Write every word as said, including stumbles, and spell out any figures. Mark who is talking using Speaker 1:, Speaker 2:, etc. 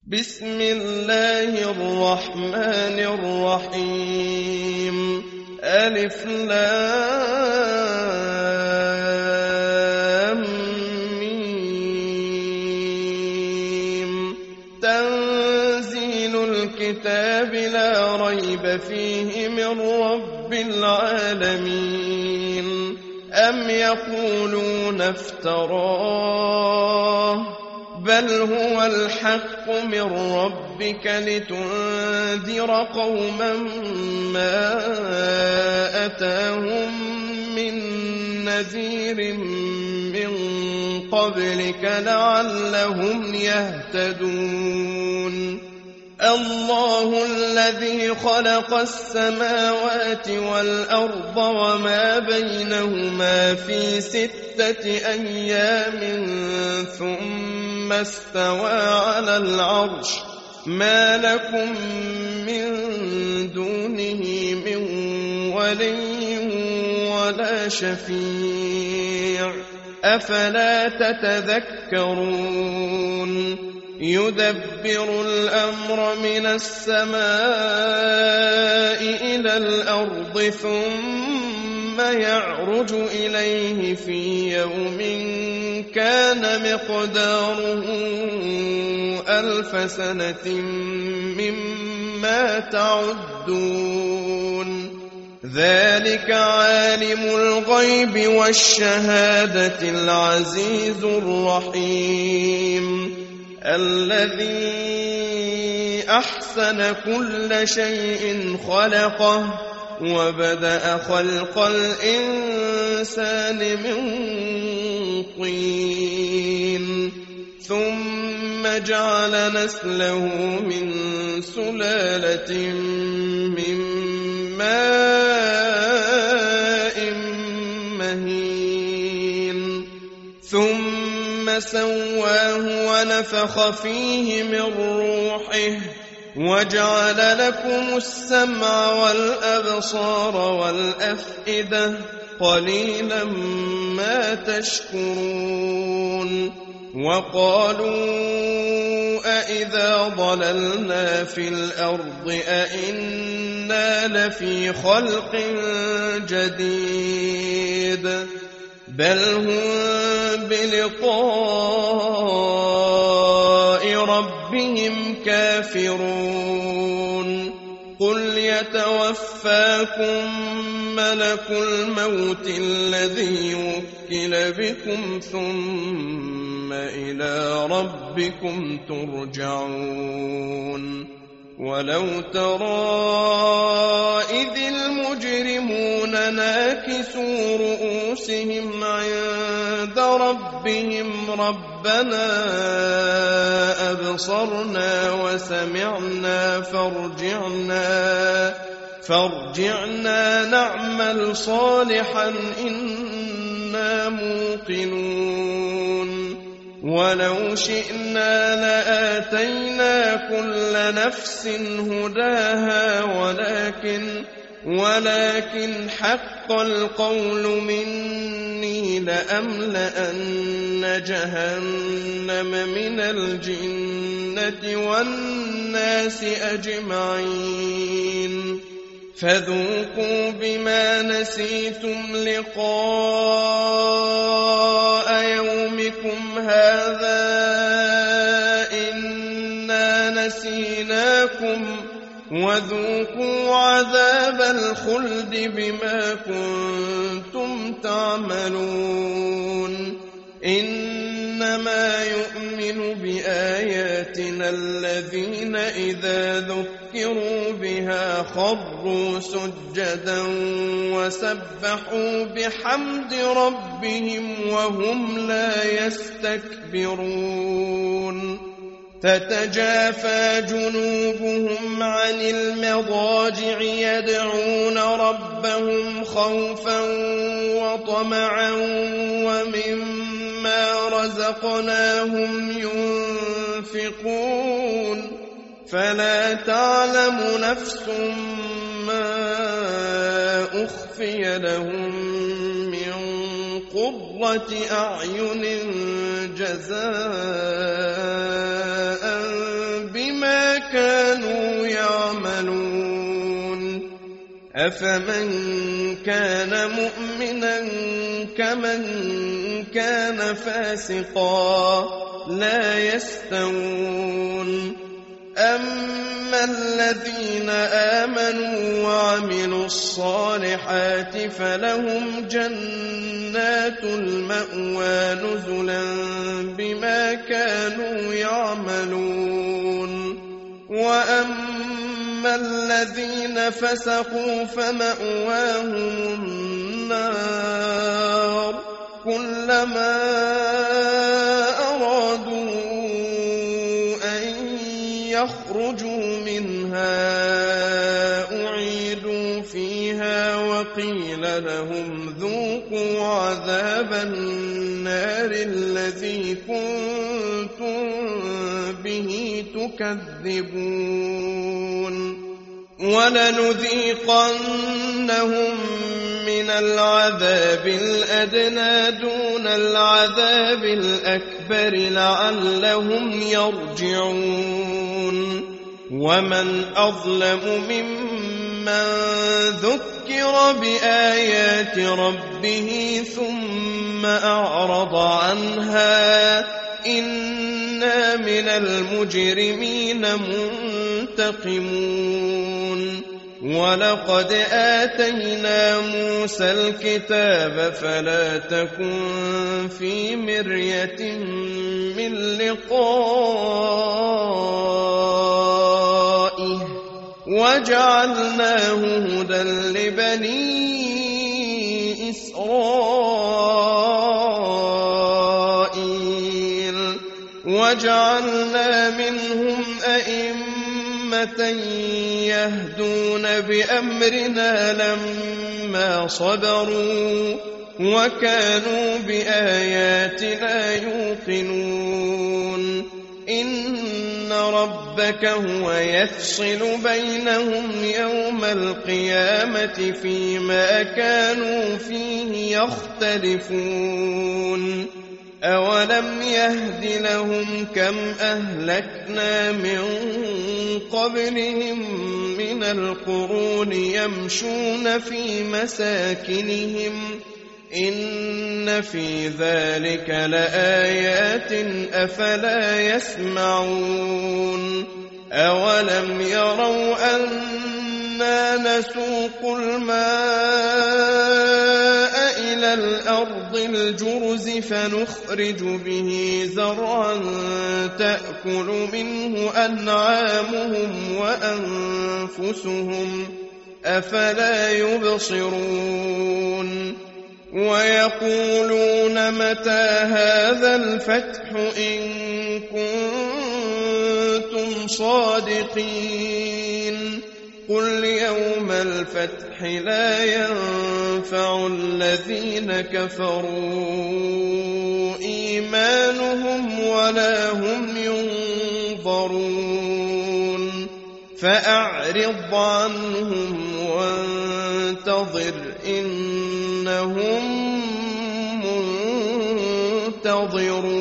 Speaker 1: بسم الله الرحمن الرحيم. ألف لام ميم. تنزيل الكتاب لا ريب فيه من رب العالمين. أم يقولون افتراه بل هو الحق من ربك لتنذر قوما ما أتاهم من نذير من قبلك لعلهم يهتدون. الله الذي خلق السماوات والأرض وما بينهما في ستة أيام ثم استوى على العرش. ما لكم من دونه من ولي ولا شفيع أفلا تتذكرون. يدبر الأمر من السماء إلى الأرض ثم يعرج إليه في يوم كان مقداره ألف سنة مما تعدون. ذلك عالم الغيب والشهادة العزيز الرحيم. الذي أحسن كل شيء خلقه وبدأ خلق الإنسان من طين ثم جعل نسله من سلالة من ماء مهين ثم سواه ونفخ فيه من روحه وجعل لكم السمع والأبصار والأفئدة قليلا ما تشكرون. وقالوا أإذا ضللنا في الأرض أإنا لفي خلق جديد بل هم بلقاء ربهم كافرون. قل يتوفاكم ملك الموت الذي وكل بكم ثم إلى ربكم ترجعون. ولو ترى إذ المجرمون ناكسوا رؤوسهم عند ربهم ربنا أبصرنا وسمعنا فارجعنا فارجعنا نعمل صالحا إنا موقنون. ولو شئنا لآتينا كل نفس هداها ولكن ولكن حق القول مني لأملأن جهنم من الجنة والناس أجمعين. فذوقوا بما نسيتم لقاء يومكم هذا إنا نسيناكم وذوقوا عذاب الخلد بما كنتم تعملون. إنما يؤمن بآياتنا الذين إذا ذكروا بها خروا سجدا وسبحوا بحمد ربهم وهم لا يستكبرون. تتجافى جنوبهم عن المضاجع يدعون ربهم خوفا وطمعا ومما رزقناهم ينفقون. فلا تعلم نفس ما أخفي لهم من قرة أعين جزاء أفمن كان مؤمنا كمن كان فاسقا لا يستوون أما الذين آمنوا وعملوا الصالحات فلهم جنات المأوى نزلا بما كانوا يعملون وأما الذين فسقوا فمأواهم النار كلما أرادوا أن يخرجوا منها أعيدوا فيها وقيل لهم ذوقوا عذاب النار الذي كنتم به تكذبون ولنذيقنهم من العذاب الأدنى دون العذاب الأكبر لعلهم يرجعون ومن أظلم ممن ذكر بآيات ربه ثم أعرض عنها إنا من المجرمين منتقمون ولقد آتينا موسى الكتاب فلا تكن في مرية من لقائه وجعلناه هدى لبني إسرائيل وجعلنا منهم أئمة يهدون بأمرنا لما صبروا وكانوا بآياتنا يوقنون إن ربك هو يفصل بينهم يوم القيامة فيما كانوا فيه يختلفون أولم يهد لهم كم أهلكنا من قبلهم من القرون يمشون في مساكنهم إن في ذلك لآيات أفلا يسمعون أولم يروا أنا نسوق الماء إلى الأرض الجرز فنخرج به زرعا تأكل منه أنعامهم وأنفسهم أفلا يبصرون ويقولون متى هذا الفتح إن كنتم صادقين قل يوم الفتح لا ينفع الذين كفروا إيمانهم ولا هم ينظرون فأعرض عنهم وانتظر إنهم منتظرون